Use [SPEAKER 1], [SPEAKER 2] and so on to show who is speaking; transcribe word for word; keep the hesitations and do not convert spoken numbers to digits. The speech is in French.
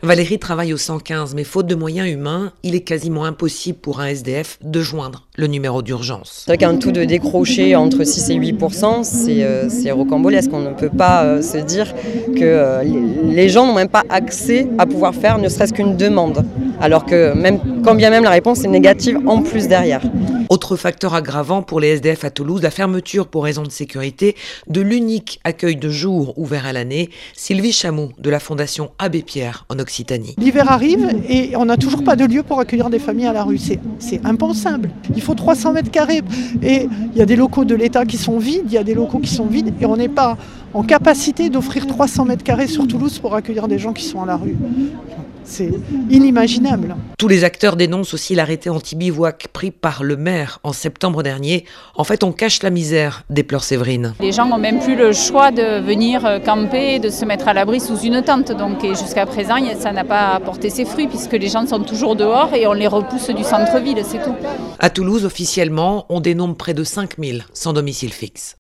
[SPEAKER 1] Valérie travaille au cent quinze, mais faute de moyens humains, il est quasiment impossible pour un S D F de joindre le numéro d'urgence.
[SPEAKER 2] C'est vrai qu'un taux de décroché entre six et huit pour cent, c'est, euh, c'est rocambolesque. On ne peut pas euh, se dire que euh, les gens n'ont même pas accès à pouvoir faire ne serait-ce qu'une demande. Alors que même, quand bien même la réponse est négative en plus derrière.
[SPEAKER 1] Autre facteur aggravant pour les S D F à Toulouse, la fermeture pour raison de sécurité de l'unique accueil de jour ouvert à l'année. Sylvie Chamou de la Fondation Abbé Pierre en Occitanie.
[SPEAKER 3] L'hiver arrive et on n'a toujours pas de lieu pour accueillir des familles à la rue. C'est, c'est impensable. Il faut trois cents mètres carrés et il y a des locaux de l'État qui sont vides, il y a des locaux qui sont vides et on n'est pas en capacité d'offrir trois cents mètres carrés sur Toulouse pour accueillir des gens qui sont à la rue. C'est inimaginable.
[SPEAKER 1] Tous les acteurs dénoncent aussi l'arrêté anti-bivouac pris par le maire en septembre dernier. En fait, on cache la misère, déplore Séverine.
[SPEAKER 4] Les gens n'ont même plus le choix de venir camper, de se mettre à l'abri sous une tente. Donc, et jusqu'à présent, ça n'a pas porté ses fruits puisque les gens sont toujours dehors et on les repousse du centre-ville, c'est tout.
[SPEAKER 1] À Toulouse, officiellement, on dénombre près de cinq mille sans domicile fixe.